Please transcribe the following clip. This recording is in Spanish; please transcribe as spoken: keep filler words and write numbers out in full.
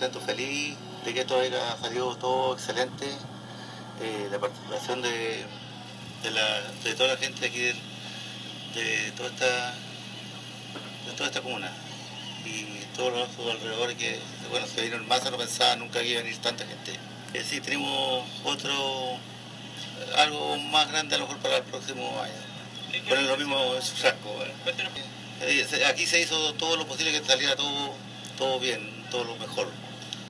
contento, feliz de que esto haya salido todo excelente. Eh, la participación de, de, la, de toda la gente aquí de, de, toda esta, de toda esta comuna y todos los alrededores que, bueno, se vinieron más, no pensaba nunca que iba a venir tanta gente. Eh, sí, tenemos otro, algo más grande a lo mejor para el próximo año. Poner lo mismo en su frasco. Eh, aquí se hizo todo lo posible que saliera todo, todo bien, todo lo mejor.